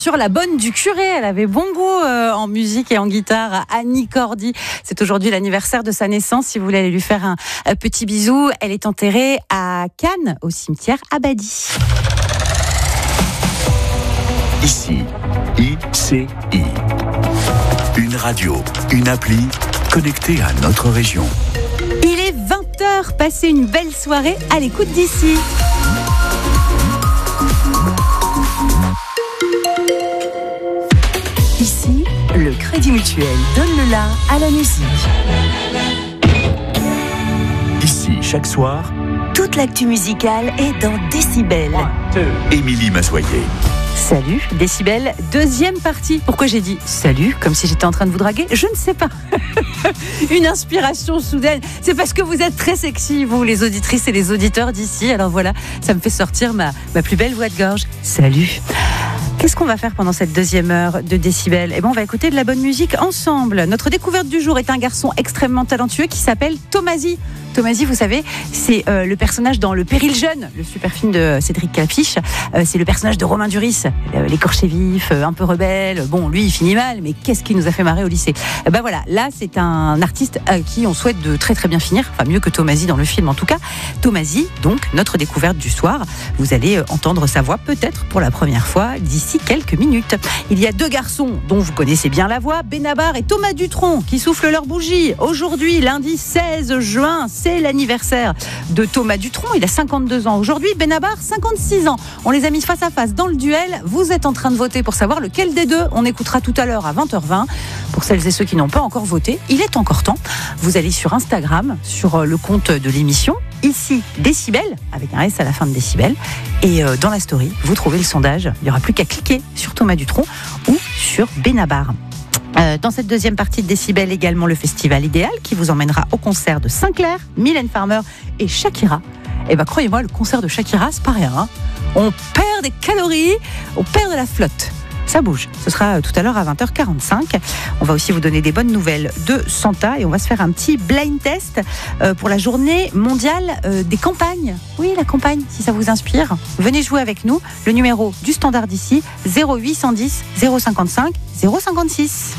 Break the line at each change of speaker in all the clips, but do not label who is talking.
Sur la bonne du curé, elle avait bon goût en musique et en guitare. Annie Cordy, c'est aujourd'hui l'anniversaire de sa naissance. Si vous voulez aller lui faire un petit bisou, elle est enterrée à Cannes, au cimetière Abadie.
Ici, ICI. Une radio, une appli connectée à notre région.
Il est 20h, passez une belle soirée à l'écoute d'ici. Ici, le Crédit Mutuel donne le la à la musique.
Ici, chaque soir,
toute l'actu musicale est dans Décibel.
Émilie Massoyer.
Salut, Décibel, deuxième partie. Pourquoi j'ai dit salut, comme si j'étais en train de vous draguer? Je ne sais pas. Une inspiration soudaine. C'est parce que vous êtes très sexy, vous, les auditrices et les auditeurs d'ici. Alors voilà, ça me fait sortir ma plus belle voix de gorge. Salut. Qu'est-ce qu'on va faire pendant cette deuxième heure de Décibel? On va écouter de la bonne musique ensemble. Notre découverte du jour est un garçon extrêmement talentueux qui s'appelle Thomasy. Thomasy, vous savez, c'est le personnage dans Le Péril jeune, le super film de Cédric Clapiche. C'est le personnage de Romain Duris, l'écorché vif, un peu rebelle. Bon, lui, il finit mal, mais qu'est-ce qui nous a fait marrer au lycée? Voilà, là, c'est un artiste à qui on souhaite de très très bien finir, enfin mieux que Thomasy dans le film en tout cas. Thomasy, donc, notre découverte du soir. Vous allez entendre sa voix peut-être pour la première fois d'ici quelques minutes. Il y a deux garçons dont vous connaissez bien la voix, Benabar et Thomas Dutronc, qui soufflent leur bougie. Aujourd'hui, lundi 16 juin, c'est l'anniversaire de Thomas Dutronc. Il a 52 ans aujourd'hui. Benabar, 56 ans. On les a mis face à face dans le duel. Vous êtes en train de voter pour savoir lequel des deux. On écoutera tout à l'heure à 20h20. Pour celles et ceux qui n'ont pas encore voté, il est encore temps. Vous allez sur Instagram, sur le compte de l'émission, ici Décibel, avec un S à la fin de Décibel. Et dans la story, vous trouvez le sondage. Il n'y aura plus qu'à cliquer sur Thomas Dutronc ou sur Benabar. Dans cette deuxième partie de Décibel, également le Festival Idéal qui vous emmènera au concert de Sinclair, Mylène Farmer et Shakira. Croyez-moi, le concert de Shakira, c'est pas rien. On perd des calories, on perd de la flotte. Ça bouge. Ce sera tout à l'heure à 20h45. On va aussi vous donner des bonnes nouvelles de Santa et on va se faire un petit blind test pour la journée mondiale des campagnes. Oui, la campagne, si ça vous inspire. Venez jouer avec nous. Le numéro du standard d'ici, 0810 055 056.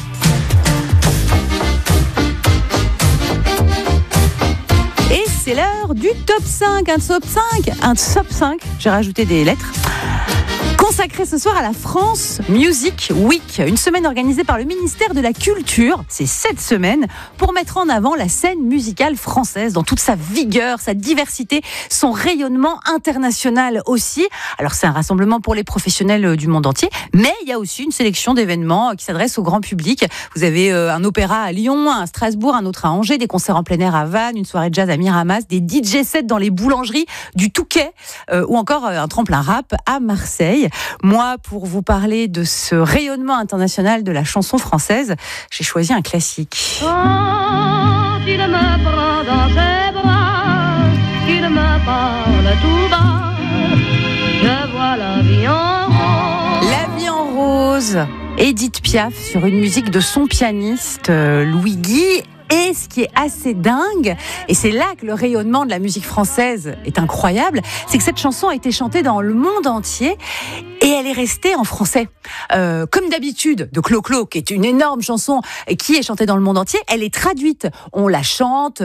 Et c'est l'heure du top 5. Un top 5. J'ai rajouté des lettres. Consacré ce soir à la France Music Week, une semaine organisée par le ministère de la Culture, c'est cette semaine, pour mettre en avant la scène musicale française dans toute sa vigueur, sa diversité, son rayonnement international aussi. Alors c'est un rassemblement pour les professionnels du monde entier, mais il y a aussi une sélection d'événements qui s'adressent au grand public. Vous avez un opéra à Lyon, un à Strasbourg, un autre à Angers, des concerts en plein air à Vannes, une soirée de jazz à Miramas, des DJ sets dans les boulangeries du Touquet, ou encore un tremplin rap à Marseille. Moi, pour vous parler de ce rayonnement international de la chanson française, j'ai choisi un classique.
Quand il me prend dans ses bras, qu'il me parle tout bas, je vois la vie en rose.
La vie en rose, Édith Piaf sur une musique de son pianiste Louis Guy. Et ce qui est assez dingue, et c'est là que le rayonnement de la musique française est incroyable, c'est que cette chanson a été chantée dans le monde entier et elle est restée en français. Comme d'habitude, de Clo-Clo, qui est une énorme chanson et qui est chantée dans le monde entier, elle est traduite. On la chante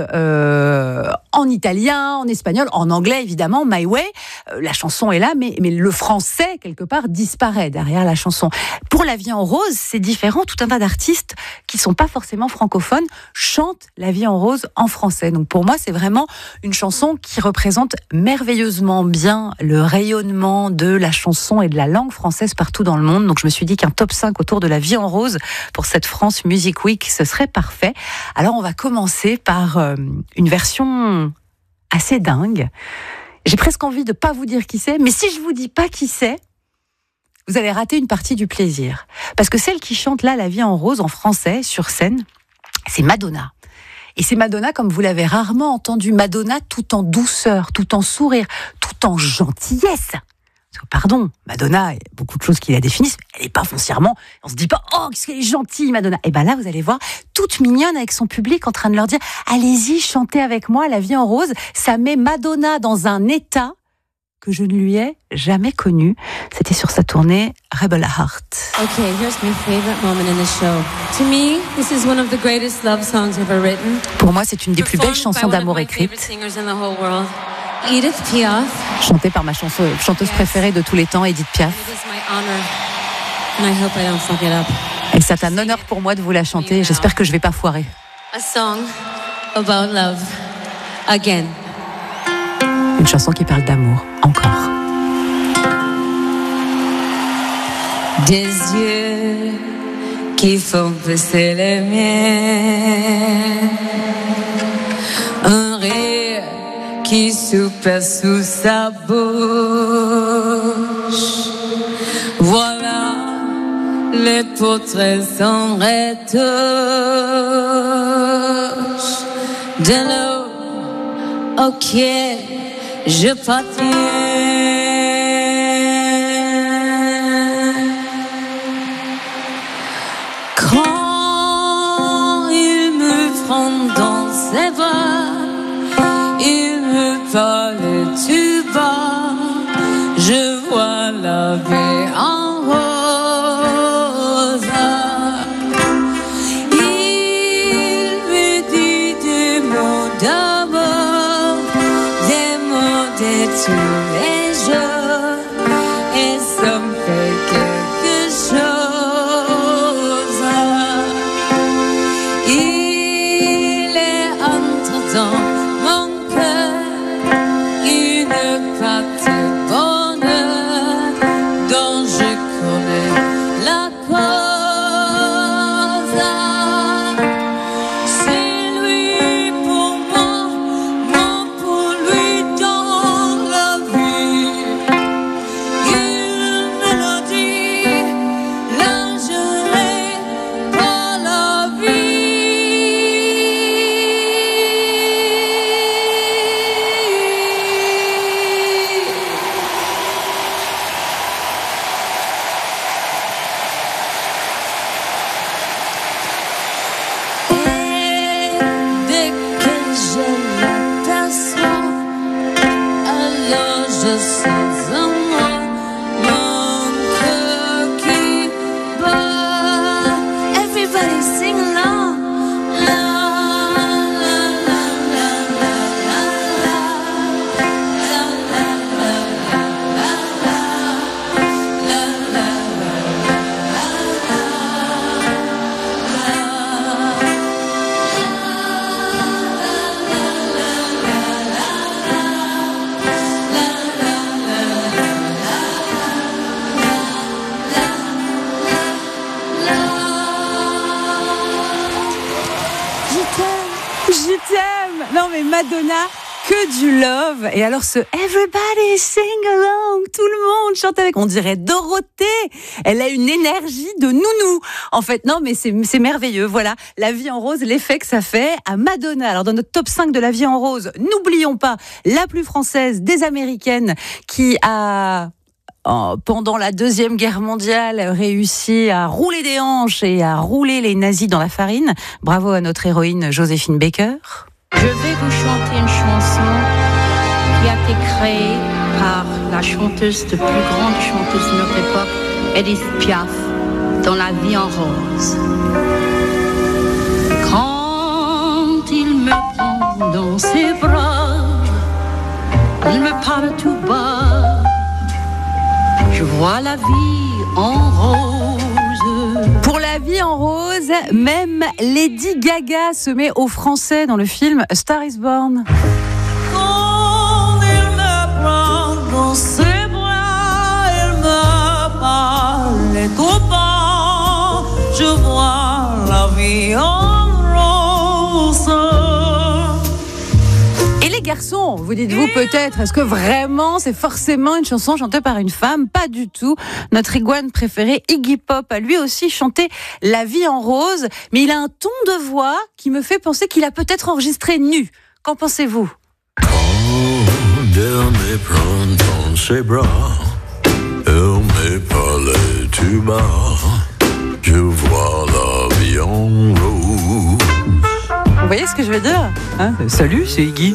en italien, en espagnol, en anglais évidemment, My Way. La chanson est là, mais le français, quelque part, disparaît derrière la chanson. Pour La vie en rose, c'est différent. Tout un tas d'artistes qui sont pas forcément francophones chante La vie en rose en français. Donc pour moi, c'est vraiment une chanson qui représente merveilleusement bien le rayonnement de la chanson et de la langue française partout dans le monde. Donc je me suis dit qu'un top 5 autour de La vie en rose pour cette France Music Week, ce serait parfait. Alors on va commencer par une version assez dingue. J'ai presque envie de pas vous dire qui c'est, mais si je vous dis pas qui c'est, vous allez rater une partie du plaisir. Parce que celle qui chante là La vie en rose en français sur scène, c'est Madonna. Et c'est Madonna comme vous l'avez rarement entendu. Madonna tout en douceur, tout en sourire, tout en gentillesse. Parce que, pardon, Madonna, il y a beaucoup de choses qui la définissent, elle n'est pas foncièrement, on se dit pas, oh, qu'est-ce qu'elle est gentille, Madonna. Et ben là, vous allez voir, toute mignonne avec son public en train de leur dire, allez-y, chantez avec moi La vie en rose. Ça met Madonna dans un état que je ne lui ai jamais connu. C'était sur sa tournée Rebel Heart.
Okay, here's my favorite moment in the show. To me, this is one of the greatest love songs ever written.
Pour moi, c'est une des plus belles chansons d'amour écrites.
Edith Piaf.
Chantée par ma chanteuse préférée de tous les temps, Edith Piaf.
It is my honor, and I hope I don't fuck it up.
Et c'est un honneur pour moi de vous la chanter. J'espère que je vais pas foirer.
A song about love. Again.
Une chanson qui parle d'amour, encore.
Des yeux qui font baisser les miens. Un rire qui soupire sous sa bouche. Voilà les portraits sans retouche de l'eau auquel je partirai. Quand il me prend dans ses bras, il me parle tout bas, je vois la vie en rose. Il me dit des mots d'amour, des mots de tous les jours, et ça me fait quelque chose. Il est entre dans mon cœur une partie de bonheur dont je connais la cause. C'est lui pour moi, moi pour lui dans la vie. Une mélodie, là je l'ai pas la vie. Et dès que je l'aperçois, alors je sens en moi mon cœur qui bat. Everybody sing along. La la la la la la la la la la
Je t'aime. Non mais Madonna, que du love. Et alors ce Everybody sing along, tout le monde chante avec. On dirait Dorothée. Elle a une énergie de nounou. En fait, non mais c'est merveilleux. Voilà, La Vie en rose, l'effet que ça fait à Madonna. Alors dans notre top 5 de La Vie en rose, n'oublions pas la plus française des américaines qui a pendant la Deuxième Guerre mondiale, réussi à rouler des hanches et à rouler les nazis dans la farine. Bravo à notre héroïne Joséphine Baker.
Je vais vous chanter une chanson qui a été créée par la chanteuse, la plus grande chanteuse de notre époque, Edith Piaf, dans La Vie en rose. Quand il me prend dans ses bras, il me parle tout bas, je vois la vie en rose.
Pour La Vie en rose, même Lady Gaga se met au français dans le film A Star is Born.
Quand il me prend dans ses bras, il me parle tout bas, je vois la vie en rose.
Et les garçons, vous dites-vous peut-être, est-ce que vraiment c'est forcément une chanson chantée par une femme? Pas du tout. Notre iguane préféré, Iggy Pop, a lui aussi chanté La Vie en rose, mais il a un ton de voix qui me fait penser qu'il a peut-être enregistré nu. Qu'en pensez-vous?
Quand elle me prend dans ses bras, elle me parle tout bas, je vois la vie en rose.
Vous voyez ce que je veux dire, hein? Salut, c'est Iggy.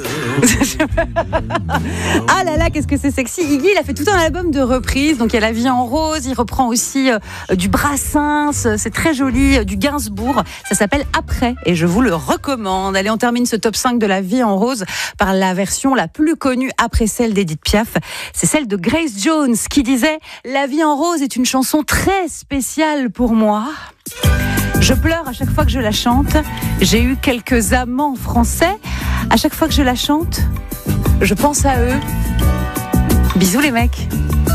Ah là là, qu'est-ce que c'est sexy. Iggy, il a fait tout un album de reprises. Donc il y a La Vie en rose, il reprend aussi du Brassens, c'est très joli, du Gainsbourg. Ça s'appelle Après et je vous le recommande. Allez, on termine ce top 5 de La Vie en rose par la version la plus connue après celle d'Edith Piaf. C'est celle de Grace Jones qui disait « La Vie en rose est une chanson très spéciale pour moi. Je pleure à chaque fois que je la chante. J'ai eu quelques amants français. À chaque fois que je la chante, je pense à eux. Bisous les mecs. »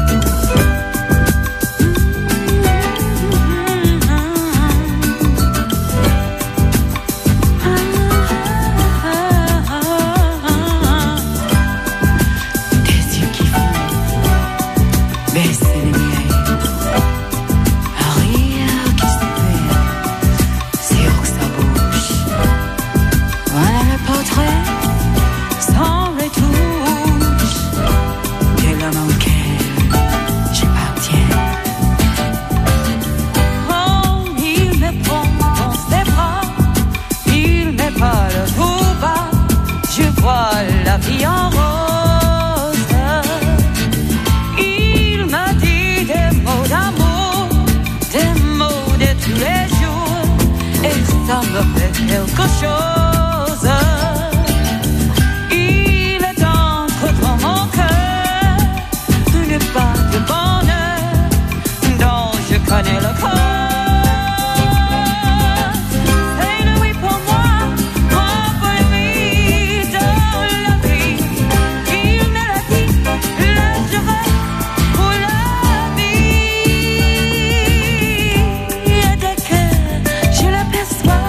Quelque chose, il est entre dans mon cœur une part de bonheur dont je connais le corps. C'est lui pour moi pour lui dans la vie. Il me l'a dit, le juré pour la vie. Et dès que je l'aperçois,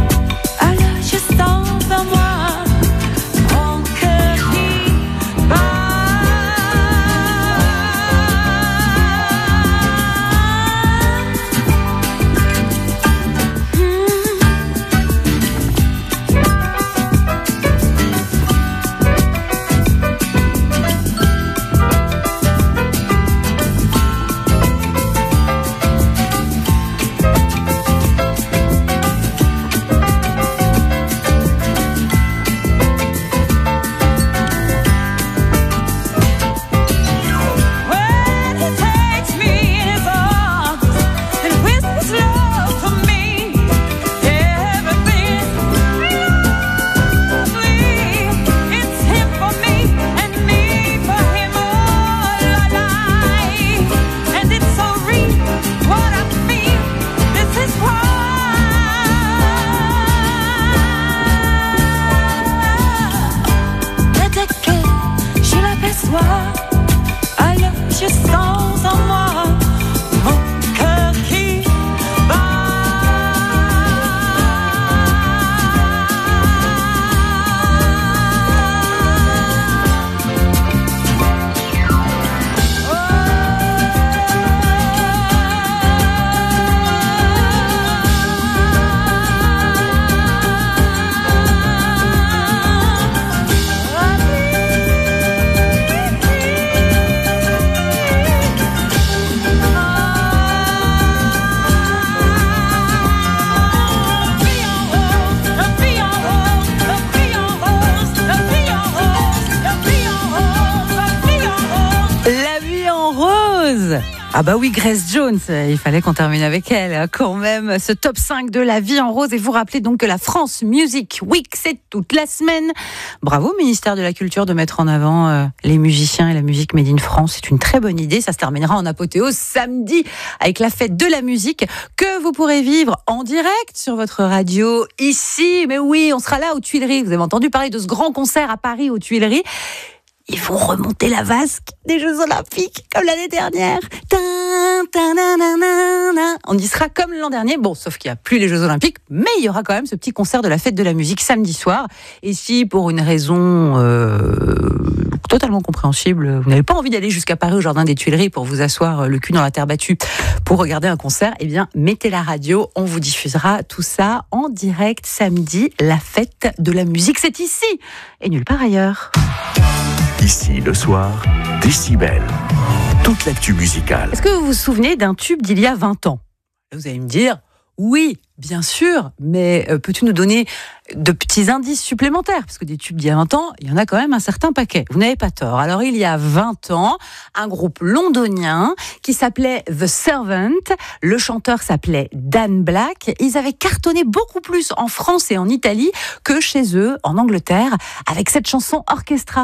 Ah bah oui, Grace Jones, il fallait qu'on termine avec elle quand même, ce top 5 de La Vie en rose. Et vous rappelez donc que la France Music Week, c'est toute la semaine. Bravo ministère de la Culture de mettre en avant les musiciens et la musique made in France. C'est une très bonne idée, ça se terminera en apothéose samedi avec la fête de la musique que vous pourrez vivre en direct sur votre radio ici. Mais oui, on sera là aux Tuileries, vous avez entendu parler de ce grand concert à Paris aux Tuileries. Ils vont remonter la vasque des Jeux Olympiques comme l'année dernière. On y sera comme l'an dernier. Bon, sauf qu'il n'y a plus les Jeux Olympiques, mais il y aura quand même ce petit concert de la fête de la musique samedi soir. Et si, pour une raison totalement compréhensible, vous n'avez pas envie d'aller jusqu'à Paris au Jardin des Tuileries pour vous asseoir le cul dans la terre battue pour regarder un concert, eh bien, mettez la radio. On vous diffusera tout ça en direct samedi. La fête de la musique, c'est ici et nulle part ailleurs.
Ici, le soir, Décibel. Toute l'actu musicale.
Est-ce que vous vous souvenez d'un tube d'il y a 20 ans ? Vous allez me dire, Oui, bien sûr, mais peux-tu nous donner de petits indices supplémentaires? Parce que des tubes d'il y a 20 ans, il y en a quand même un certain paquet. Vous n'avez pas tort. Alors, il y a 20 ans, un groupe londonien qui s'appelait The Servant. Le chanteur s'appelait Dan Black. Ils avaient cartonné beaucoup plus en France et en Italie que chez eux, en Angleterre, avec cette chanson Orchestra.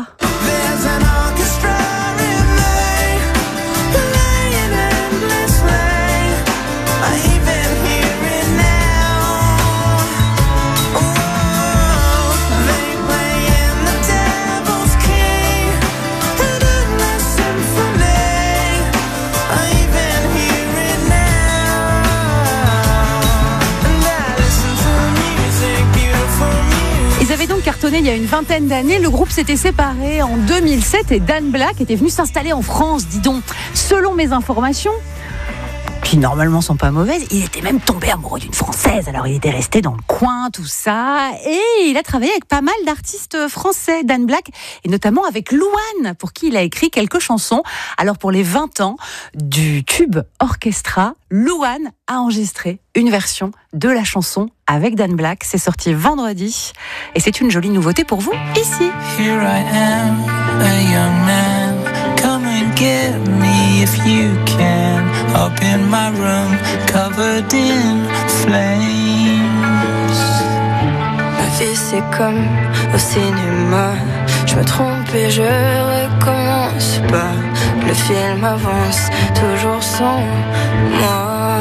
Cartonné il y a une vingtaine d'années, le groupe s'était séparé en 2007 et Dan Black était venu s'installer en France, dis donc. Selon mes informations, qui normalement sont pas mauvaises, il était même tombé amoureux d'une Française, alors il était resté dans le coin, tout ça, et il a travaillé avec pas mal d'artistes français, Dan Black, et notamment avec Louane, pour qui il a écrit quelques chansons. Alors pour les 20 ans du tube Orchestra, Louane a enregistré une version de la chanson avec Dan Black. C'est sorti vendredi, et c'est une jolie nouveauté pour vous, ici.
Here I am, a young man. Come and get me if you can. Up in my room, covered in flames.
Ma vie c'est comme au cinéma. Je me trompe et je recommence pas. Le film avance toujours sans moi.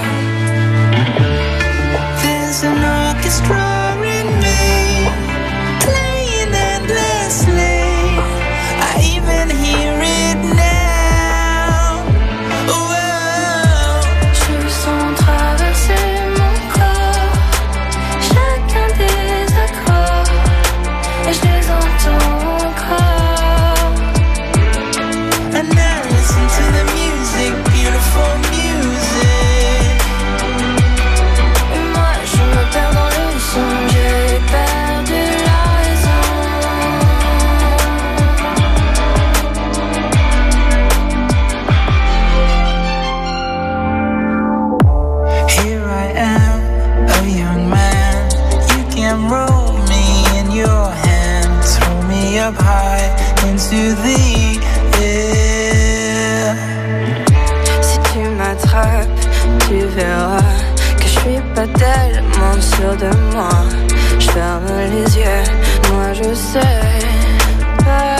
There's an orchestra in me, playing endlessly. I even hear it now. Whoa.
Je sens traverser mon corps, chacun des accords, et je les entends encore.
And now listen to the music, beautiful music.
Et moi je me perds dans le son, j'ai perdu la raison.
Here I am, a young man. You can roll me in your hands, hold me up high into the air.
Si tu m'attrapes, tu verras que je suis pas tellement sûre de moi. Je ferme les yeux, moi je sais pas.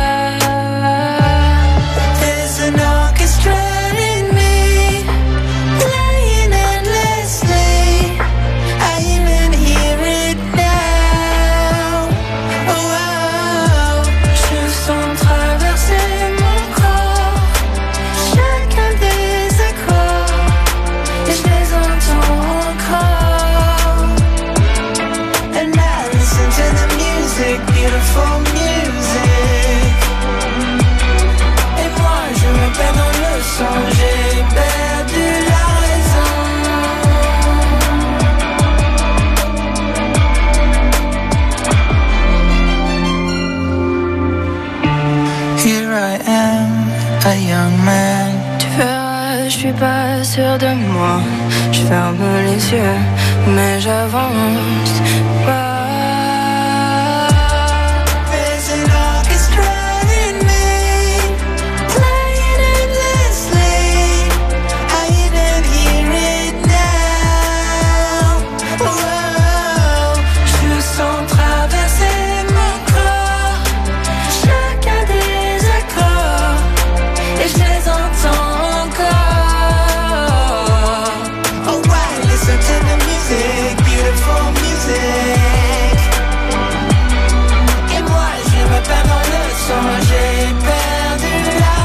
There's an orchestra in me, playing endlessly. I even hear it now. Oh,
Je sens traverser mon corps, chacun des accords, et je les entends encore.
and now listen to the music, beautiful music. Et moi je me perds dans le son, j'ai perdu la raison. Here I am, a young man.
Tu verras, je suis pas sûre de moi. Je ferme les yeux, mais j'avance pas.
There's an orchestra in me, playing endlessly. I even hear it now. Whoa.
Je sens traverser mon corps, chacun des accords, et je les entends encore.
Alright, listen to the music, beautiful music. Et moi je me perds dans le son, j'ai perdu la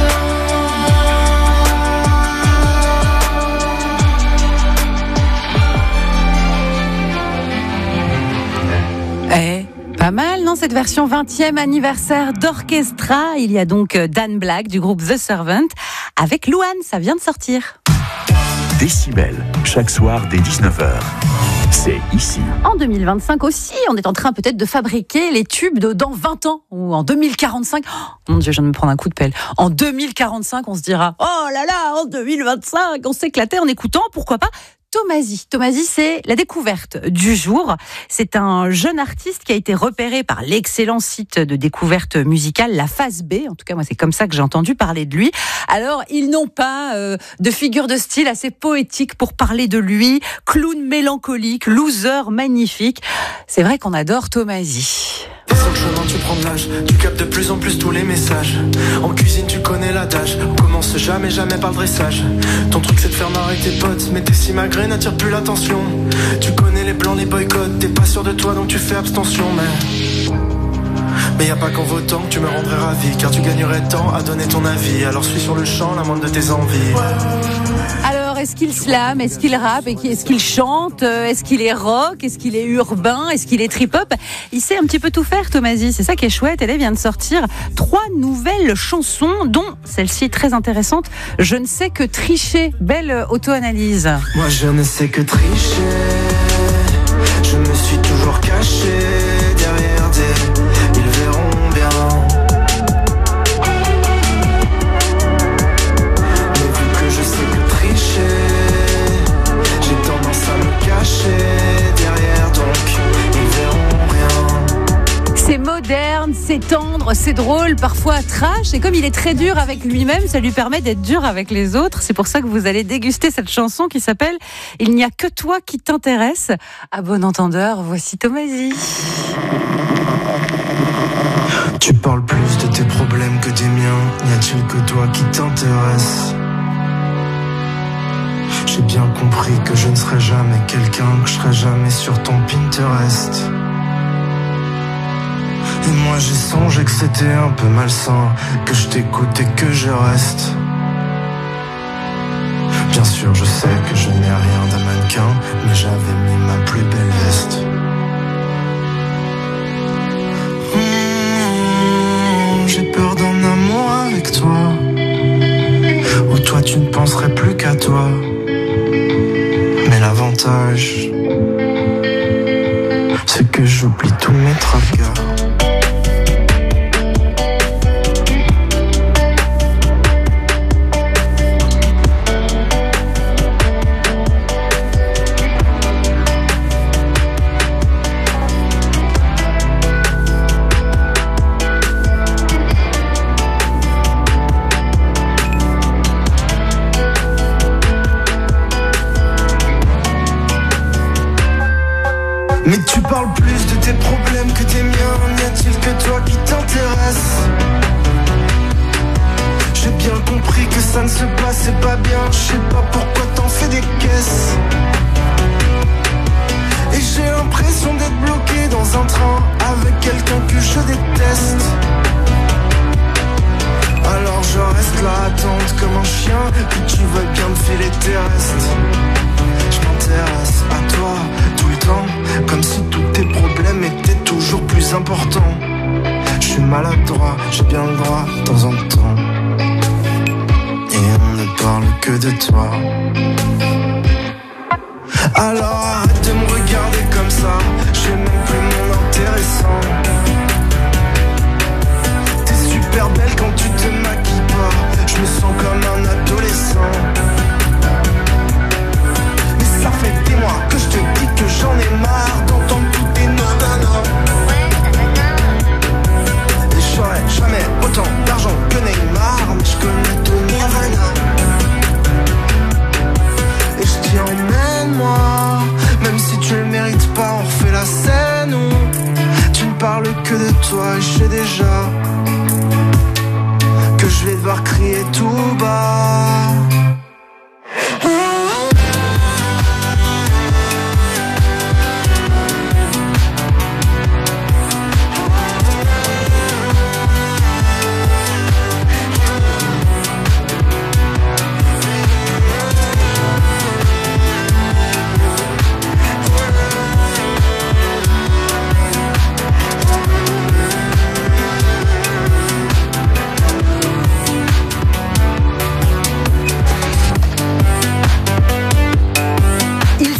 raison.
Eh, pas mal, non, cette version 20e anniversaire d'Orchestra. Il y a donc Dan Black du groupe The Servant avec Louane, ça vient de sortir.
Décibel, chaque soir dès 19h. C'est ici.
En 2025 aussi, on est en train peut-être de fabriquer les tubes de dans 20 ans ou en 2045. Oh, mon Dieu, je viens de me prendre un coup de pelle. En 2045, on se dira, oh là là, en 2025, on s'éclatait en écoutant, pourquoi pas, Thomasy. Thomasy, c'est la découverte du jour. C'est un jeune artiste qui a été repéré par l'excellent site de découverte musicale, la Phase B. En tout cas, moi, c'est comme ça que j'ai entendu parler de lui. Alors, ils n'ont pas de figure de style assez poétique pour parler de lui. Clown mélancolique, loser magnifique. C'est vrai qu'on adore Thomasy.
Sur le chemin tu prends de l'âge, tu captes de plus en plus tous les messages. En cuisine tu connais l'adage, on commence jamais par le dressage. Ton truc c'est de faire marrer tes potes, mais tes simagrées n'attirent plus l'attention. Tu connais les plans, les boycotts, t'es pas sûr de toi donc tu fais abstention. Mais y a pas qu'en votant que tu me rendrais ravi, car tu gagnerais tant à donner ton avis. Alors suis sur le champ la moindre de tes envies.
Alors, est-ce qu'il slam, est-ce qu'il rappe, est-ce qu'il chante, est-ce qu'il est rock, est-ce qu'il est urbain, est-ce qu'il est trip-hop? Il sait un petit peu tout faire, Thomasy. C'est ça qui est chouette. Elle vient de sortir 3 nouvelles chansons, dont celle-ci est très intéressante. Je ne sais que tricher. Belle auto-analyse.
Moi je ne sais que tricher. Je me suis toujours caché derrière des... Ils verront bien. Mais vu que je sais que tricher, j'ai tendance à me cacher derrière, donc ils verront rien.
C'est moderne, c'est tendre, c'est drôle, parfois trash. Et comme il est très dur avec lui-même, ça lui permet d'être dur avec les autres. C'est pour ça que vous allez déguster cette chanson qui s'appelle « Il n'y a que toi qui t'intéresse ». À bon entendeur, voici Thomasy.
Tu parles plus de tes problèmes que des miens. N'y a-t-il que toi qui t'intéresse? J'ai bien compris que je ne serai jamais quelqu'un, que je serai jamais sur ton Pinterest. Et moi j'ai songé que c'était un peu malsain, que je t'écoute et que je reste. Bien sûr je sais que je n'ai rien d'un mannequin, mais j'avais mis ma plus belle veste. J'ai peur d'un amour avec toi, où toi tu ne penserais plus qu'à toi. Mais l'avantage, c'est que j'oublie tous mes tracas. Mais tu parles plus de tes problèmes que des miens. N'y a-t-il que toi qui t'intéresse? J'ai bien compris que ça ne se passait pas bien. Je sais pas pourquoi t'en fais des caisses. Et j'ai l'impression d'être bloqué dans un train avec quelqu'un que je déteste. Alors je reste là à attendre comme un chien, que tu veuilles bien me filer tes restes. Je m'intéresse à toi tout le temps, comme si tous tes problèmes étaient toujours plus importants. Je suis maladroit, j'ai bien le droit de temps en temps. Et on ne parle que de toi. Alors arrête de me regarder comme ça, j'ai même plus mon intéressant. T'es super belle quand tu te maquilles pas, je me sens comme un adolescent. Ça fait des mois que je te dis que j'en ai marre d'entendre tous tes nanana. Et j'aurais jamais autant d'argent que Neymar, mais je connais Tony Havana. Et je dis emmène-moi, même si tu le mérites pas, on refait la scène où tu ne parles que de toi. Et je sais déjà que je vais devoir crier tout bas.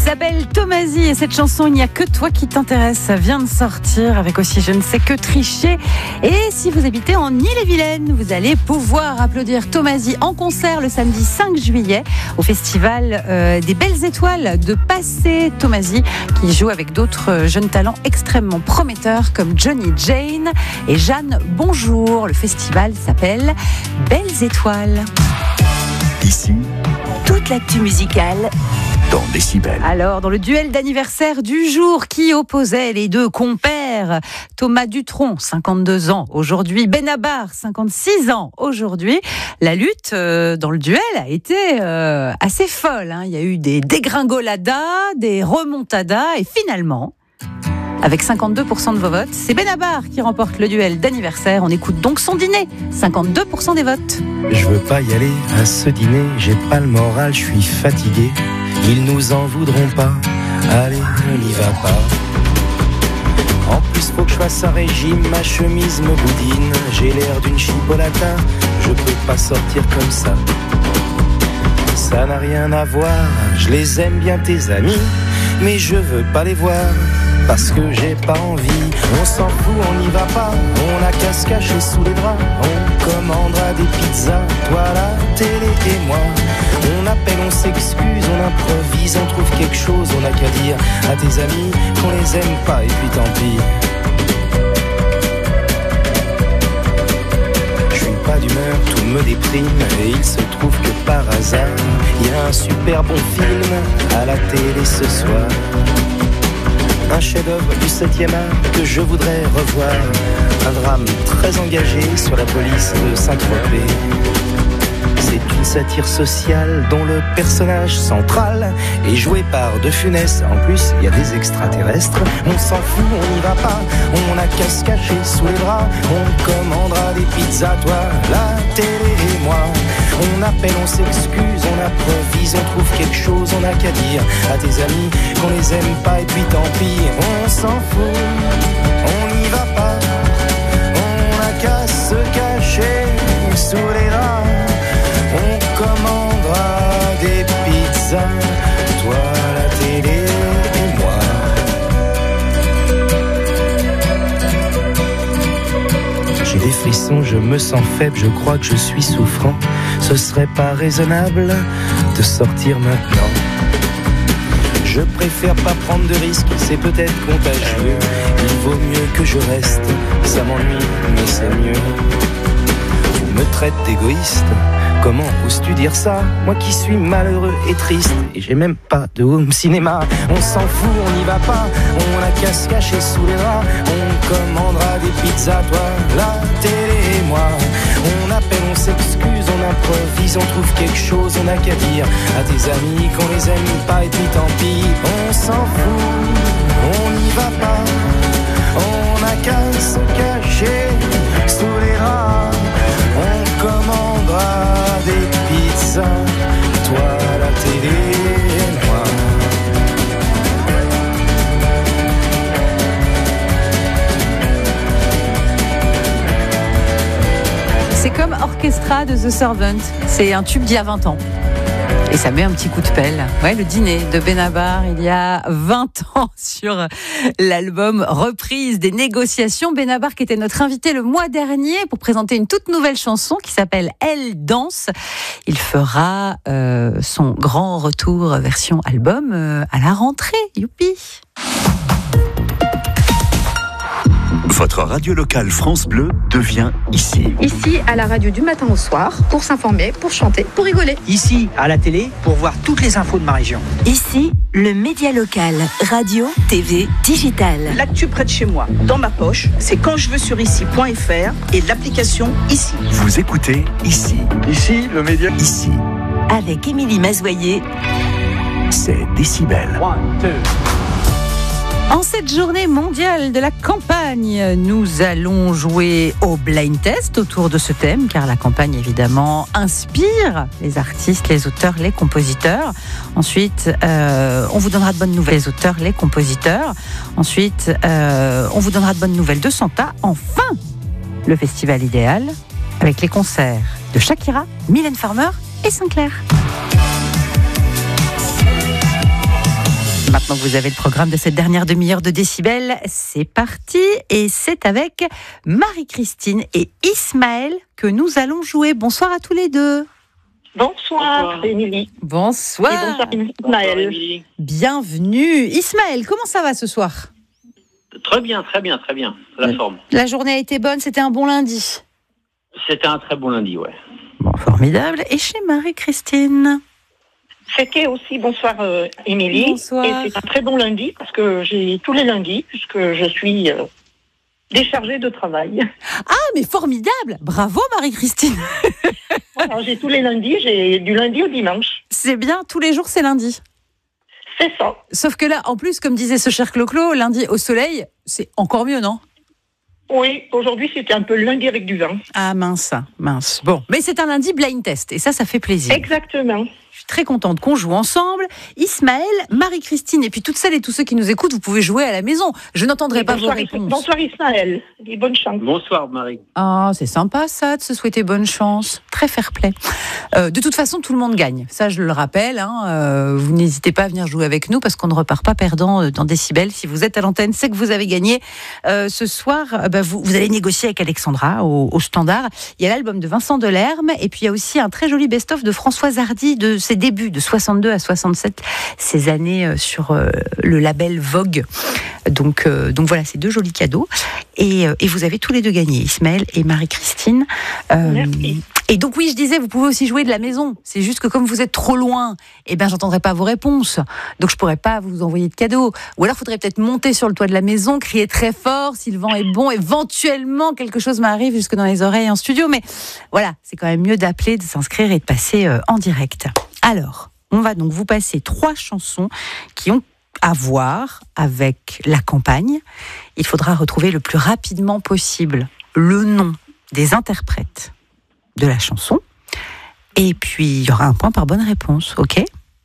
Isabelle Tomasi et cette chanson Il n'y a que toi qui t'intéresse, ça vient de sortir avec aussi Je ne sais que tricher. Et si vous habitez en Ille-et-Vilaine, vous allez pouvoir applaudir Tomasi en concert le samedi 5 juillet au festival des Belles Étoiles de Passé. Tomasi qui joue avec d'autres jeunes talents extrêmement prometteurs comme Johnny Jane et Jeanne Bonjour. Le festival s'appelle Belles Étoiles.
Ici,
Toute l'actu musicale
dans Décibel.
Alors, dans le duel d'anniversaire du jour qui opposait les deux compères, Thomas Dutronc, 52 ans aujourd'hui, Benabar, 56 ans aujourd'hui, la lutte dans le duel a été assez folle. Il y a eu des dégringoladas, des remontadas et finalement, avec 52% de vos votes, c'est Benabar qui remporte le duel d'anniversaire. On écoute donc son dîner, 52% des votes.
Je veux pas y aller à ce dîner, j'ai pas le moral, je suis fatigué. Ils nous en voudront pas, allez, on n'y va pas. En plus faut que je fasse un régime, ma chemise me boudine. J'ai l'air d'une chipolata, je peux pas sortir comme ça. Ça n'a rien à voir, je les aime bien tes amis, mais je veux pas les voir, parce que j'ai pas envie. On s'en fout, on n'y va pas, on a qu'à se cacher sous les draps. On commandera des pizzas, toi la télé et moi. On appelle, on s'excuse, on improvise, on trouve quelque chose, on n'a qu'à dire à tes amis qu'on les aime pas et puis tant pis. Je suis pas d'humeur, tout me déprime et il se trouve que par hasard, il y a un super bon film à la télé ce soir. Un chef-d'œuvre du 7e art que je voudrais revoir. Un drame très engagé sur la police de Saint-Tropez. C'est une satire sociale dont le personnage central est joué par De Funès. En plus, il y a des extraterrestres. On s'en fout, on n'y va pas. On n'a qu'à se cacher sous les bras. On commandera des pizzas, toi, la télé et moi. On appelle, on s'excuse, on improvise, on trouve quelque chose, on n'a qu'à dire à tes amis qu'on les aime pas et puis tant pis. On s'en fout, on n'y va pas. On n'a qu'à se cacher sous les draps. On commandera des pizzas, toi la télé et moi. J'ai des frissons, je me sens faible, je crois que je suis souffrant. Ce serait pas raisonnable de sortir maintenant. Je préfère pas prendre de risques, c'est peut-être contagieux. Il vaut mieux que je reste, ça m'ennuie, mais c'est mieux. Tu me traites d'égoïste, comment oses-tu dire ça? Moi qui suis malheureux et triste, et j'ai même pas de home cinéma. On s'en fout, on n'y va pas, on n'a qu'à se cacher sous les draps. On commandera des pizzas, toi, la télé et moi. On appelle, on s'excuse, on improvise, on trouve quelque chose, on n'a qu'à dire à tes amis qu'on les aime pas et puis tant pis. On s'en fout, on n'y va pas, on n'a qu'à se cacher sous les draps. On commandera des pizzas, toi la télé et moi.
C'est comme Orchestra de The Servant. C'est un tube d'il y a 20 ans. Et ça met un petit coup de pelle. Ouais, le dîner de Benabar il y a 20 ans sur l'album Reprise des négociations. Benabar qui était notre invité le mois dernier pour présenter une toute nouvelle chanson qui s'appelle Elle danse. Il fera son grand retour version album à la rentrée. Youpi!
Votre radio locale France Bleu devient ici.
Ici, à la radio du matin au soir, pour s'informer, pour chanter, pour rigoler.
Ici, à la télé, pour voir toutes les infos de ma région.
Ici, le média local, radio, TV, digital.
L'actu près de chez moi, dans ma poche, c'est quand je veux sur ici.fr et l'application Ici.
Vous écoutez Ici.
Ici, le média.
Ici.
Avec Émilie Mazoyer.
C'est Décibel.
1, 2.
En cette journée mondiale de la campagne, nous allons jouer au blind test autour de ce thème, car la campagne, évidemment, inspire les artistes, les auteurs, les compositeurs. Ensuite, on vous donnera de bonnes nouvelles, les auteurs, les compositeurs. Ensuite, on vous donnera de bonnes nouvelles de Santa. Enfin, le festival idéal, avec les concerts de Shakira, Mylène Farmer et Sinclair. que vous avez le programme de cette dernière demi-heure de Décibel. C'est parti et c'est avec Marie-Christine et Ismaël que nous allons jouer. Bonsoir à tous les deux.
Bonsoir, c'est Émilie.
Bonsoir.
Et bonsoir Ismaël.
Bienvenue. Ismaël, comment ça va ce soir ?
Très bien, la forme.
La journée a été bonne, c'était un bon lundi.
C'était un très bon lundi, ouais.
Bon, formidable. Et chez Marie-Christine ?
C'était aussi, bonsoir Émilie.
Bonsoir.
Et c'est un très bon lundi parce que j'ai tous les lundis puisque je suis déchargée de travail.
Ah, mais formidable. Bravo Marie-Christine.
Voilà, j'ai tous les lundis, j'ai du lundi au dimanche.
C'est bien, tous les jours c'est lundi.
C'est ça.
Sauf que là, en plus, comme disait ce cher Clo-Clo, lundi au soleil, c'est encore mieux, non ?
Oui, aujourd'hui c'était un peu le lundi avec du vin.
Ah mince. Bon, mais c'est un lundi blind test et ça fait plaisir.
Exactement.
Je suis très contente qu'on joue ensemble. Ismaël, Marie-Christine et puis toutes celles et tous ceux qui nous écoutent, vous pouvez jouer à la maison. Je n'entendrai pas vos réponses.
Bonsoir Ismaël et bonne chance.
Bonsoir Marie.
Ah, c'est sympa ça de se souhaiter bonne chance. Très fair-play. De toute façon, tout le monde gagne. Ça, je le rappelle. Vous n'hésitez pas à venir jouer avec nous parce qu'on ne repart pas perdant dans Décibel. Si vous êtes à l'antenne, c'est que vous avez gagné. Ce soir, vous allez négocier avec Alexandra au standard. Il y a l'album de Vincent Delerme et puis il y a aussi un très joli best-of de Françoise Hardy de ses débuts de 62 à 67, ces années sur le label Vogue. Donc voilà, c'est deux jolis cadeaux. Et vous avez tous les deux gagné, Ismaël et Marie-Christine.
Merci.
Et donc oui, je disais, vous pouvez aussi jouer de la maison. C'est juste que comme vous êtes trop loin, j'entendrai pas vos réponses. Donc je pourrais pas vous envoyer de cadeaux. Ou alors faudrait peut-être monter sur le toit de la maison, crier très fort si le vent est bon. Éventuellement, quelque chose m'arrive jusque dans les oreilles en studio. Mais voilà, c'est quand même mieux d'appeler, de s'inscrire et de passer en direct. Alors, on va donc vous passer 3 chansons qui ont à voir avec la campagne. Il faudra retrouver le plus rapidement possible le nom des interprètes de la chanson. Et puis, il y aura un point par bonne réponse, ok ?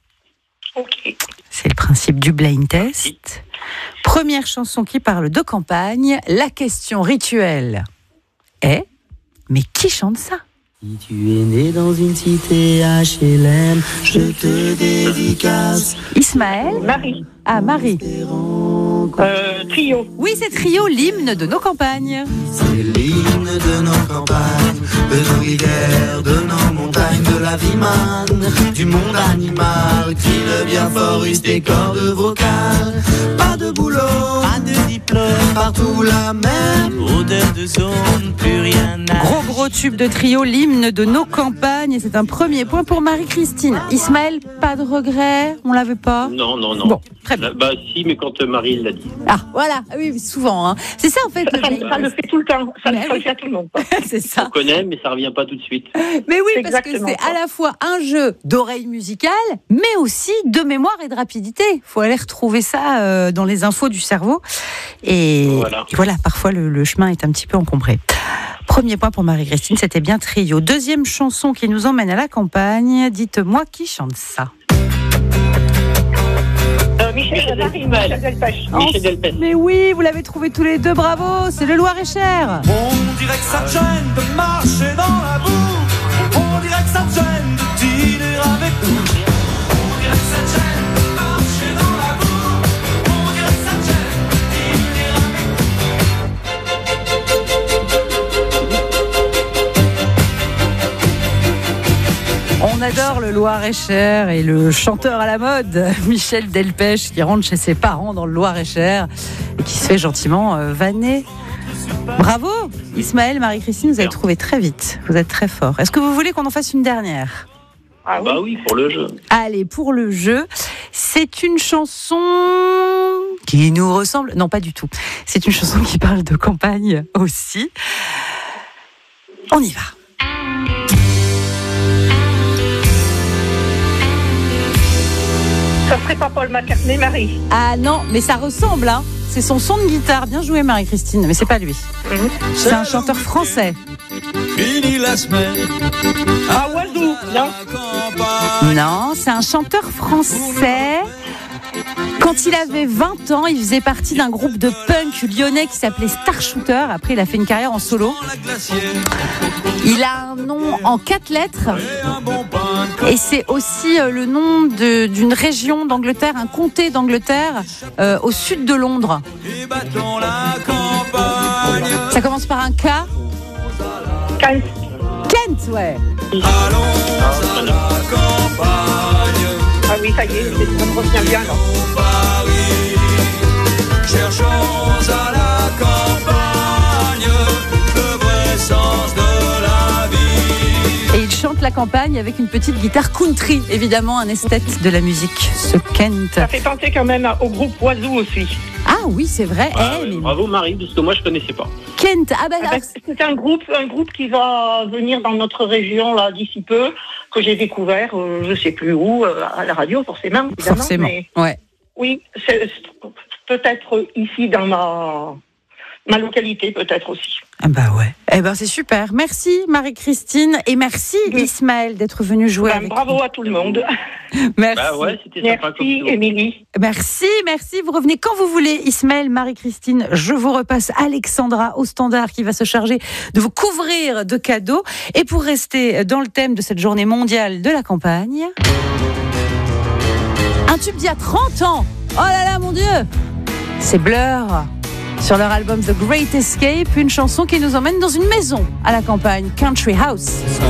Ok.
C'est le principe du blind test. Première chanson qui parle de campagne. La question rituelle est, mais qui chante ça ?
Si tu es né dans une cité HLM, je te dédicace.
Ismaël ?
Marie.
Ah, Marie.
Trio.
Oui, c'est Trio, l'hymne de nos campagnes.
C'est l'hymne de nos campagnes, de nos rivières, de nos montagnes, de la vie manne, du monde animal, crie le bien fort, use tes cordes vocales. Pas de boulot, pas de diplôme, partout la même odeur de zone, plus rien à...
Gros tube de Trio, l'hymne de nos campagnes. Et c'est un premier point pour Marie-Christine. Ismaël, pas de regret, on l'avait pas ?
Non.
Bon, très bien.
Bah si, mais quand Marie l'a dit.
Ah, voilà, oui, souvent. C'est ça en fait.
Ça le fait tout le temps, ça le fait à tout le monde.
C'est ça.
On connaît, mais ça revient pas tout de suite.
Mais oui, parce que c'est à la fois un jeu d'oreille musicale, mais aussi de mémoire et de rapidité. Il faut aller retrouver ça dans les infos du cerveau. Et voilà, parfois le chemin est un petit peu encombré. Premier point pour Marie-Christine, c'était bien Trio. Deuxième chanson qui nous emmène à la campagne. Dites-moi qui chante ça.
Michel Delpech.
Mais oui, vous l'avez trouvé tous les deux, bravo. C'est le Loir-et-Cher.
On dirait que ça te gêne de marcher dans la boue. On dirait que ça te gêne de dîner avec nous. On dirait que ça te gêne de marcher dans la boue. On dirait que ça te gêne de dîner avec nous.
On adore le Loir-et-Cher et le chanteur à la mode, Michel Delpech, qui rentre chez ses parents dans le Loir-et-Cher et qui se fait gentiment vanner. Bravo Ismaël, Marie-Christine, vous avez trouvé très vite. Vous êtes très fort. Est-ce que vous voulez qu'on en fasse une dernière ?
Ah oui.
Bah oui, pour le jeu.
Allez, pour le jeu, c'est une chanson qui nous ressemble. Non, pas du tout. C'est une chanson qui parle de campagne aussi. On y va.
Ça serait pas Paul McCartney, Marie.
Ah non, mais ça ressemble, hein. C'est son son de guitare. Bien joué, Marie-Christine, mais c'est pas lui. C'est un chanteur français.
Fini la semaine.
Ah, Oiseau, non ?
Non, c'est un chanteur français. Quand il avait 20 ans, il faisait partie d'un groupe de punk lyonnais qui s'appelait Star Shooter. Après, il a fait une carrière en solo. Il a un nom en 4 lettres. Et c'est aussi le nom d'une région d'Angleterre, un comté d'Angleterre, au sud de Londres. Ça commence par un K.
Kent.
Kent, ouais.
Ah oui, ça y est, ça me revient bien là.
Cherchons à la campagne le vrai sens de la vie.
Et il chante la campagne avec une petite guitare country, évidemment un esthète de la musique, ce Kent.
Ça fait penser quand même au groupe Oiseau aussi.
Ah oui, c'est vrai.
Ouais, bravo Marie, parce que moi je connaissais pas.
Kent,
c'est un groupe qui va venir dans notre région là d'ici peu, que j'ai découvert, je sais plus où, à la radio forcément.
Forcément,
mais...
ouais.
Oui, c'est peut-être ici dans ma localité, peut-être aussi.
Ah bah ouais. Eh ben c'est super. Merci Marie-Christine et merci Ismaël d'être venu jouer avec
bravo
nous.
À tout le monde.
Merci.
Bah ouais, c'était sympa.
Merci Émilie.
Merci. Vous revenez quand vous voulez. Ismaël, Marie-Christine, je vous repasse Alexandra au standard qui va se charger de vous couvrir de cadeaux. Et pour rester dans le thème de cette journée mondiale de la campagne, un tube d'il y a 30 ans. Oh là là, mon Dieu. C'est Blur. Sur leur album The Great Escape, une chanson qui nous emmène dans une maison à la campagne, Country House.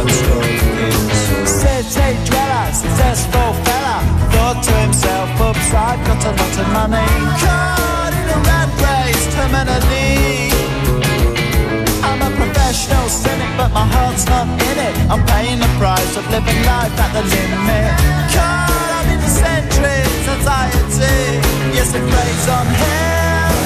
City dweller, successful fella, thought to himself, oops, I've got a lot of money. Caught in a rat race, terminally. I'm a professional cynic, but my heart's not in it. I'm paying the price of living life at the limit. Caught up in the centuries, anxiety. Yes, it preys on him.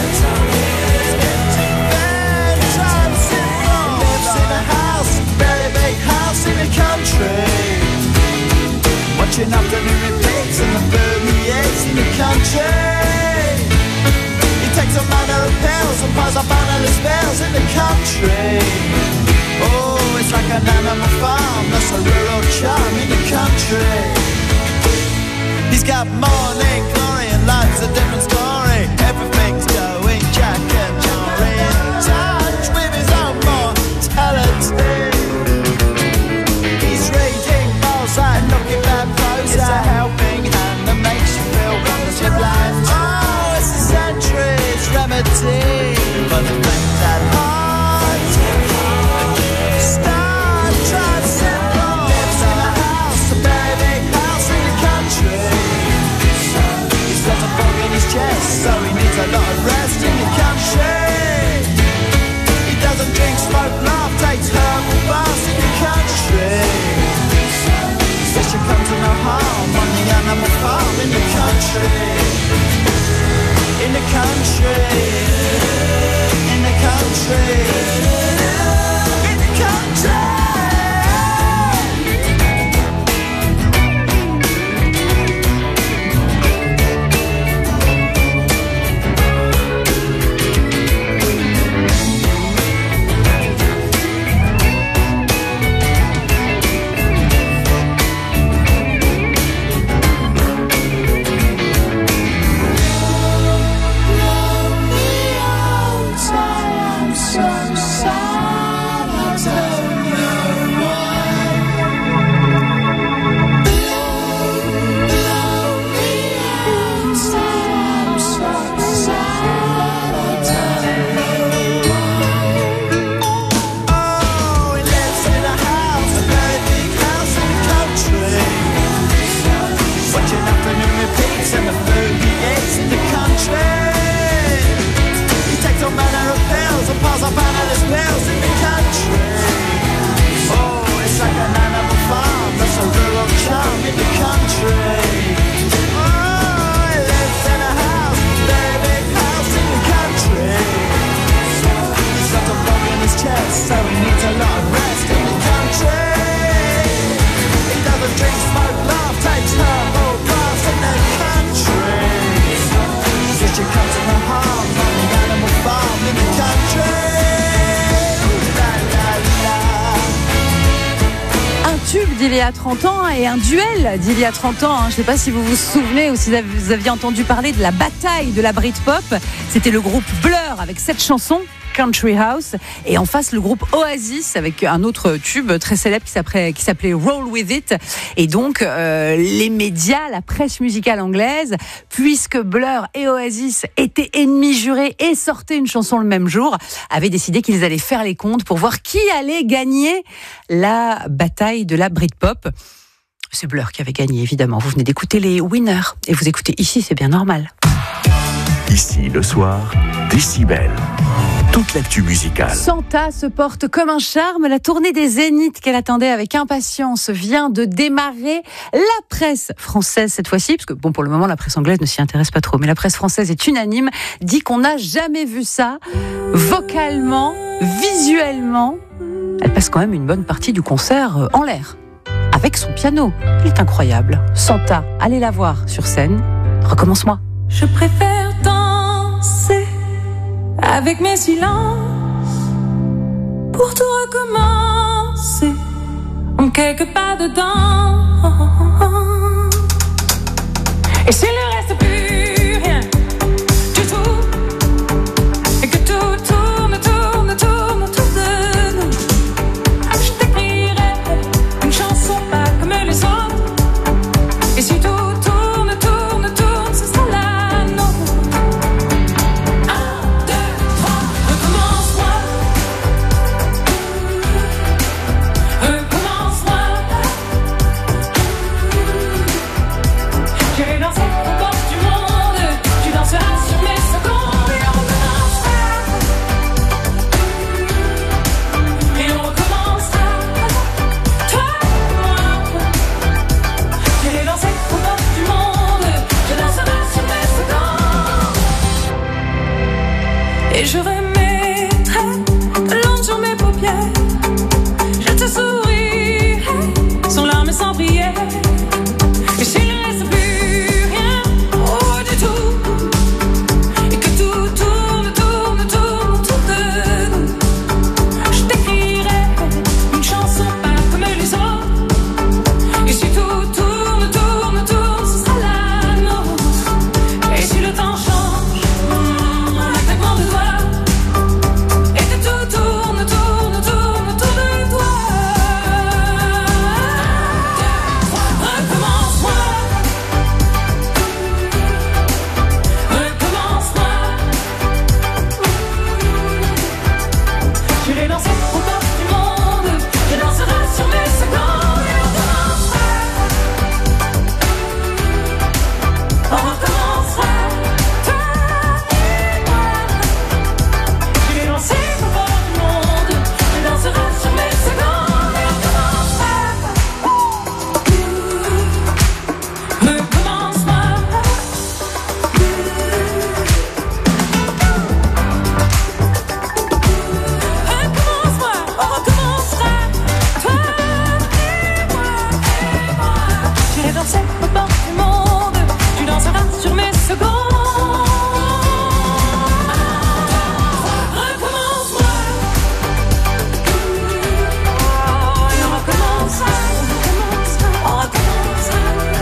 Watching afternoon repeats and the boobies in the country. He takes a manner of pills and piles up analyst spells in the country. Oh, it's like an animal farm, that's a rural charm in the country. He's got morning glory and life's a different story. Everything's going Jack and Jory, in touch with his own mortality. Looking back closer, it's a helping hand that makes you feel wonderfully blind. Oh, it's a century's remedy for the things that hurt. Start trying to simple. Lives in a house, a very big house in the country. He's got a bug in his chest, so he needs a lot of rest in the country. He doesn't drink, smoke, laugh, takes herbal baths in the country. She comes to no harm on the animal farm in the country. In the country. In the country. In the country.
d'il y a 30 ans et un duel d'il y a 30 ans. Je ne sais pas si vous vous souvenez ou si vous aviez entendu parler de la bataille de la Britpop. C'était le groupe Blur avec cette chanson, Country House. Et en face, le groupe Oasis avec un autre tube très célèbre qui s'appelait Roll With It. Et donc, les médias, la presse musicale anglaise, puisque Blur et Oasis étaient ennemis jurés et sortaient une chanson le même jour, avaient décidé qu'ils allaient faire les comptes pour voir qui allait gagner la bataille de la Britpop. C'est Blur qui avait gagné, évidemment. Vous venez d'écouter les winners et vous écoutez ici, c'est bien normal.
Ici, le soir, Décibel. Toute l'actu musicale.
Santa se porte comme un charme. La tournée des Zéniths qu'elle attendait avec impatience vient de démarrer. La presse française cette fois-ci, parce que bon, pour le moment, la presse anglaise ne s'y intéresse pas trop, mais la presse française est unanime, dit qu'on n'a jamais vu ça. Vocalement, visuellement, elle passe quand même une bonne partie du concert en l'air. Avec son piano. Il est incroyable. Santa, allez la voir sur scène. Recommence-moi.
Je préfère danser avec mes silences pour tout recommencer en quelques pas dedans. Et s'il ne reste plus rien du tout et que tout tourne, tourne, tourne autour de nous, je t'écrirai une chanson pas comme les autres. Et si tout tourne, tourne, tourne, ce sera la nôtre. 1, 2, 3, recommence-moi. Recommence-moi. J'irai danser aux portes du monde. Tu danseras sur mes secondes et on recommencera. Et on recommencera. Toi et moi. J'irai danser aux portes du monde. Je danserai sur mes secondes. Et je remettrai de l'encre sur mes paupières. Je te sourirai sans larmes et sans prière. Et s'il ne reste plus rien, oh du tout, et que tout tourne, tourne, tourne autour de nous, je t'écrirai une chanson pas comme les autres. Et si tout tourne, tourne, tourne, ce sera la nôtre. Et si le temps change, un claquement de doigts, et que tout tourne, tourne, tourne autour de toi. Recommence-moi. Recommence-moi. J'irai danser aux portes du monde. Je danserai sur mes secondes et on recommencera. On recommencera. Toi et moi. J'irai danser aux portes du monde. Je danserai sur mes secondes et on recommencera. Recommence-moi. Recommence-moi, on recommencera. Toi et moi. J'irai danser aux portes du monde. Tu danseras sur mes secondes. Recommence-moi. Et on recommencera. On recommencera.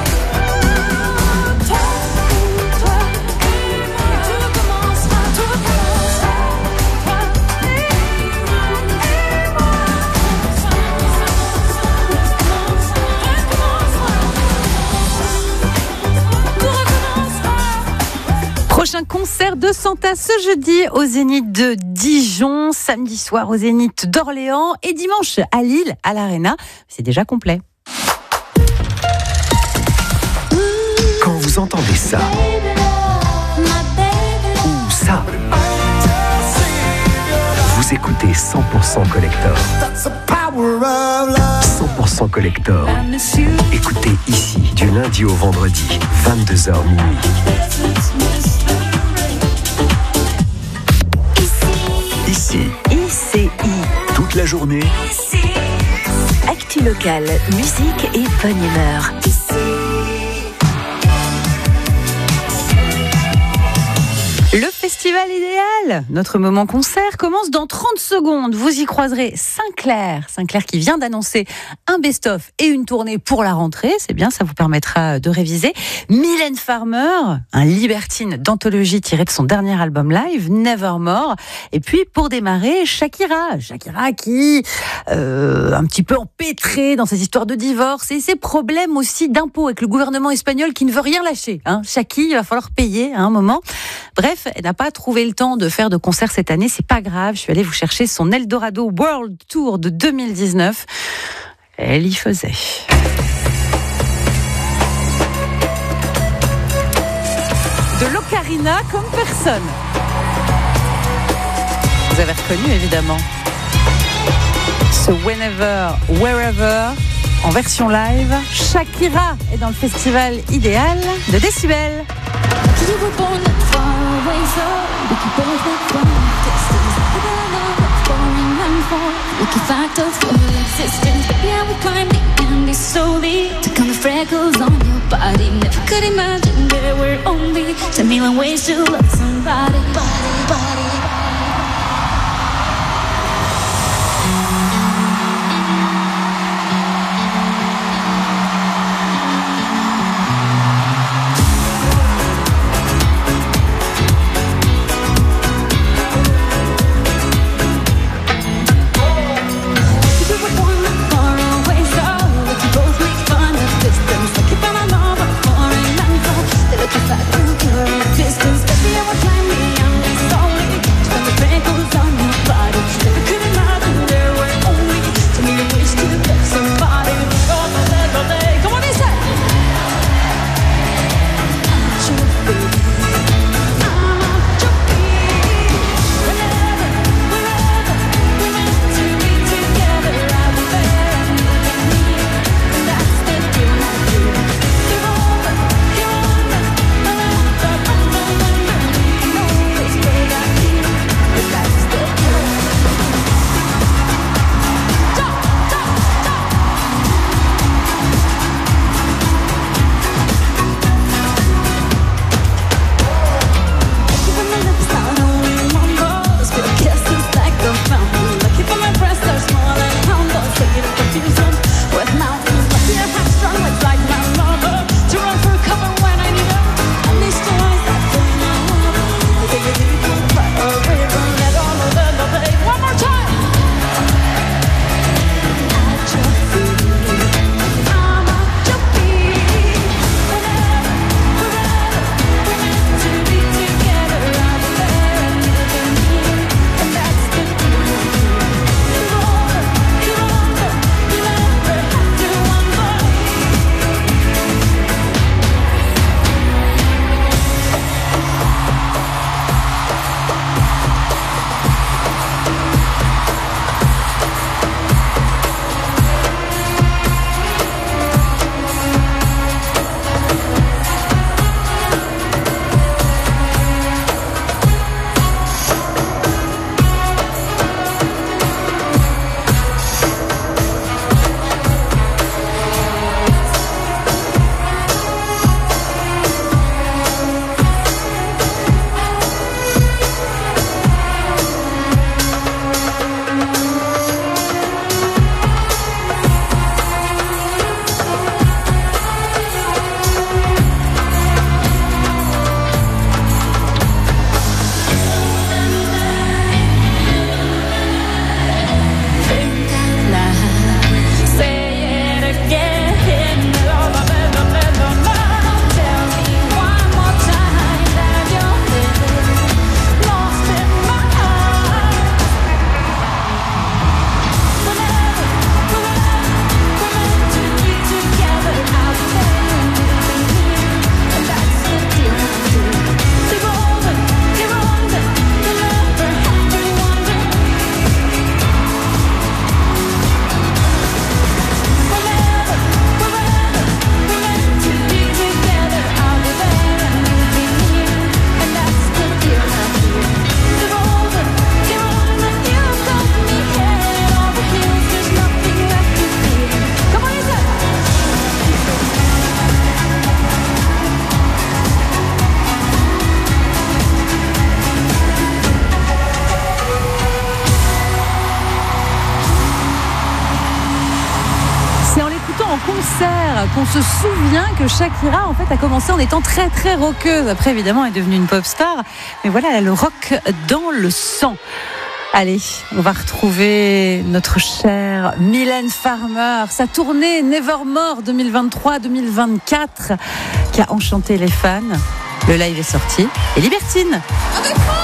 Toi et moi. Et tout recommencera. Tout recommencera. Toi et moi.
Prochain concert de Santa ce jeudi au Zénith de Dijon, samedi soir au Zénith d'Orléans et dimanche à Lille à l'Arena. C'est déjà complet.
Quand vous entendez ça, ou ça, vous écoutez 100% Collector. 100% Collector. Écoutez ici, du lundi au vendredi, 22h minuit. Ici.
ICI.
Toute la journée.
Actu locale, musique et bonne humeur.
Le festival idéal, notre moment concert, commence dans 30 secondes. Vous y croiserez Sinclair qui vient d'annoncer un best-of et une tournée pour la rentrée. C'est bien, ça vous permettra de réviser. Mylène Farmer, un libertine d'anthologie tiré de son dernier album live, Nevermore. Et puis, pour démarrer, Shakira qui, un petit peu empêtrée dans ses histoires de divorce et ses problèmes aussi d'impôts avec le gouvernement espagnol qui ne veut rien lâcher. Shaki, il va falloir payer à un moment. Bref, elle n'a pas trouvé le temps de faire de concert cette année, c'est pas grave. Je suis allée vous chercher son Eldorado World Tour de 2019. Elle y faisait. De l'ocarina comme personne. Vous avez reconnu évidemment ce Whenever, Wherever en version live. Shakira est dans le festival idéal de Décibel.
Looking factors for existence, but yeah, we climbed the Andes slowly. Took on the freckles on your body. Never could imagine there were only 10 million ways to love somebody. Body. Distance, baby, I will climb the Andes slowly.
dire qu'on se souvient que Shakira en fait a commencé en étant très très rockeuse. Après évidemment elle est devenue une pop star, mais voilà, elle a le rock dans le sang. Allez, on va retrouver notre chère Mylène Farmer, sa tournée Nevermore 2023-2024 qui a enchanté les fans. Le live est sorti et Libertine. Avec moi.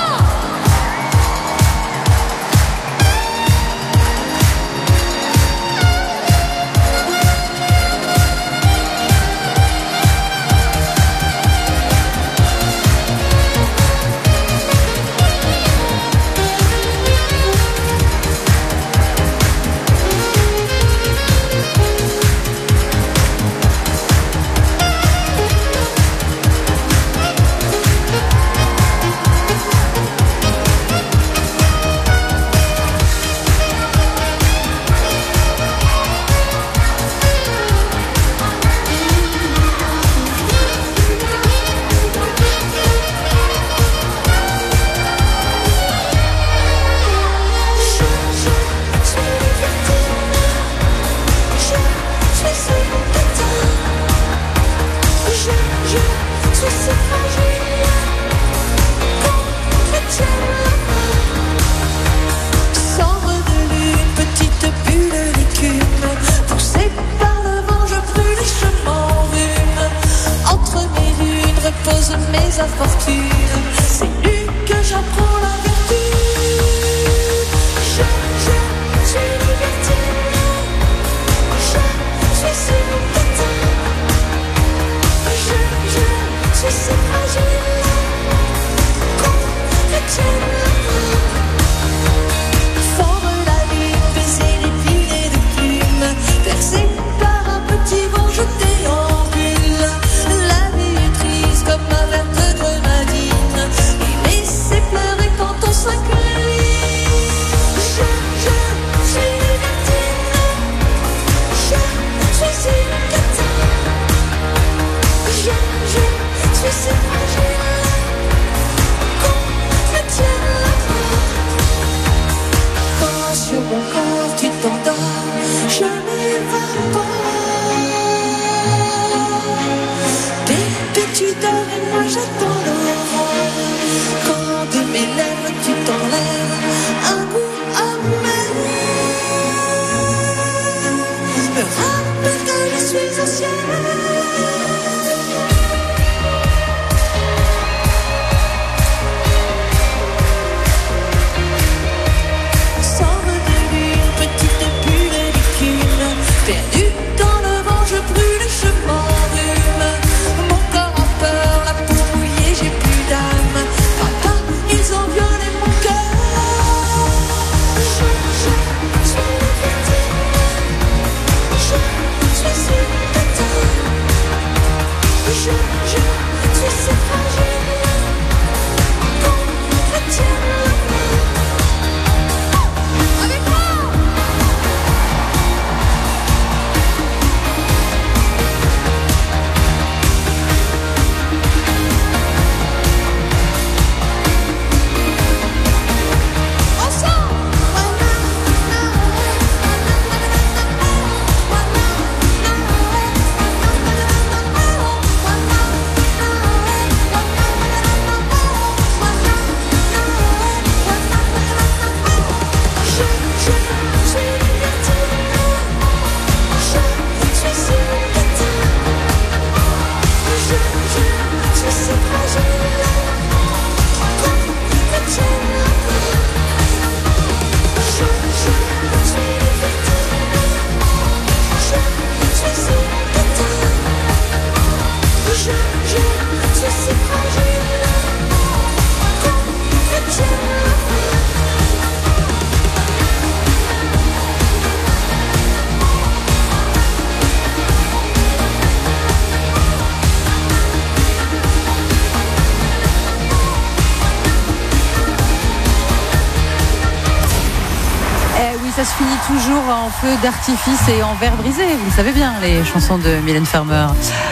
Ça se finit toujours en feu d'artifice et en verre brisé. Vous le savez bien, les chansons de Mylène Farmer.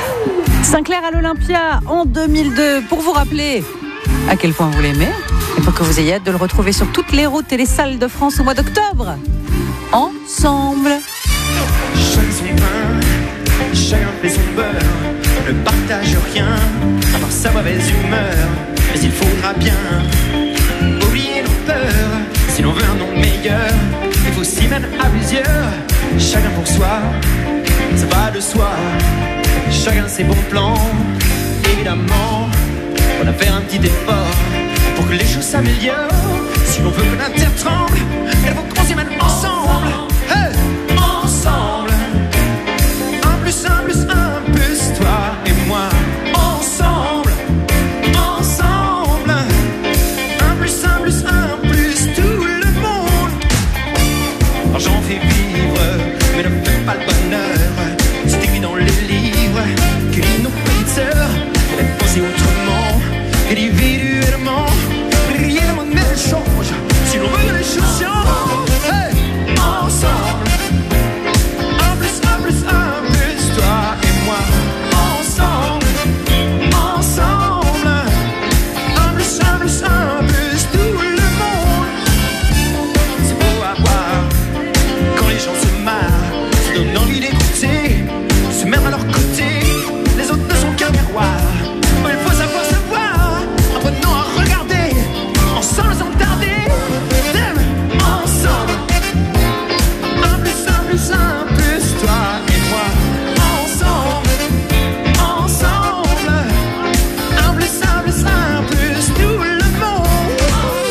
Sinclair à l'Olympia en 2002, pour vous rappeler à quel point vous l'aimez et pour que vous ayez hâte de le retrouver sur toutes les routes et les salles de France au mois d'octobre. Ensemble.
Je ne suis pas
sauveur ne partage rien à part sa mauvaise humeur. Mais il faudra bien oublier nos peurs si l'on veut un monde meilleur. Il faut s'y mettre à plusieurs, chacun pour soi, ça va de soi. Chacun ses bons plans, évidemment. On va faire un petit effort pour que les choses s'améliorent. Si l'on veut que la terre tremble, il faut qu'on s'y mette ensemble. Hey, ensemble. Un plus un plus un plus toi et moi. Ensemble, ensemble. Un plus un plus un plus tout le monde. L'argent fait vivre, mais ne fait pas le bonheur. C'est écrit dans les livres que dit nos petites sœurs. Faut penser autrement, individuellement. Rien ne me change si l'on veut que les choses changent. Hey, ensemble. Un plus un plus un plus toi et moi. Ensemble, ensemble. Un plus un plus un plus tout le monde. C'est beau à voir quand les gens se marrent, se donnent envie d'écouter, se mettre à leur côté. Les autres ne sont qu'un miroir. Il faut savoir se voir, apprenons à regarder, ensemble sans tarder. Ensemble, un plus toi et moi. Ensemble, ensemble, un plus tout le monde.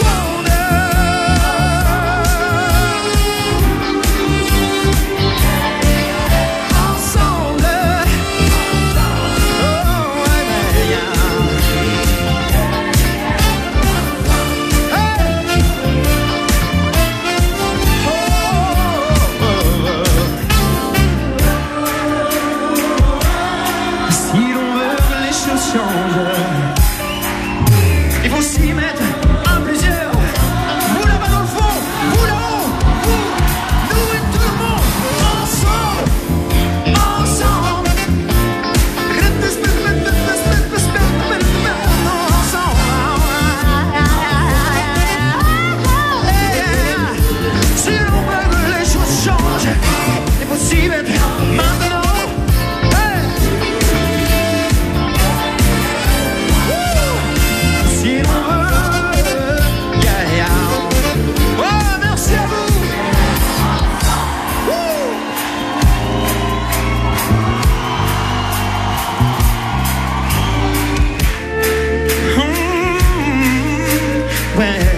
Ensemble, oh ouais, yeah. Si l'on veut que les choses changent, il faut s'y mettre à plusieurs. Vous là-bas dans le fond, vous là-haut, vous, nous et tout le monde. Ensemble, ensemble. Si l'on veut que les choses changent, il faut s'y mettre maintenant. Si l'on veut, yeah, yeah. Oh, merci à vous. Ouais.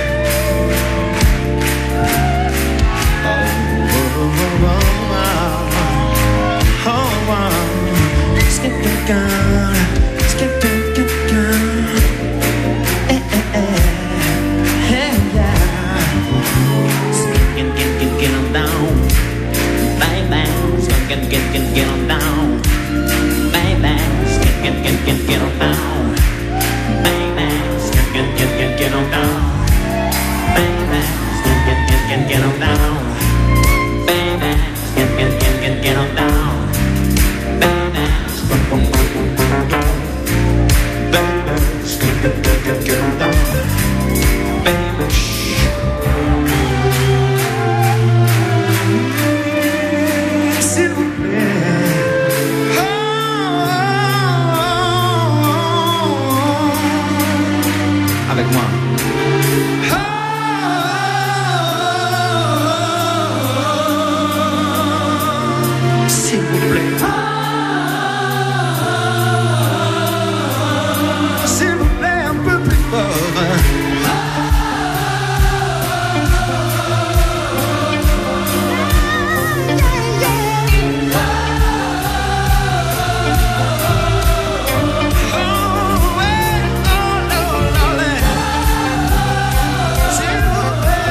S'il vous plaît. Avec moi. S'il vous plaît. S'il vous plaît, un peu plus fort. S'il vous plaît.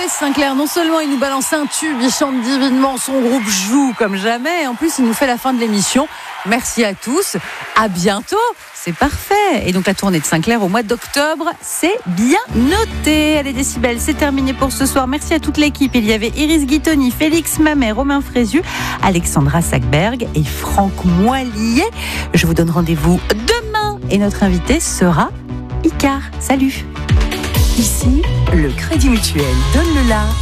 fait Sinclair, non seulement il nous balance un tube, il chante divinement, son groupe joue comme jamais, et en plus il nous fait la fin de l'émission. Merci à tous, à bientôt, c'est parfait. Et donc la tournée de Sinclair au mois d'octobre, c'est bien noté. Allez Décibel, c'est terminé pour ce soir. Merci à toute l'équipe. Il y avait Iris Guitoni, Félix Mamet, Romain Fréziu, Alexandra Sackberg et Franck Moilier. Je vous donne rendez-vous demain et notre invité sera Icar. Salut.
Ici, le Crédit Mutuel donne le la.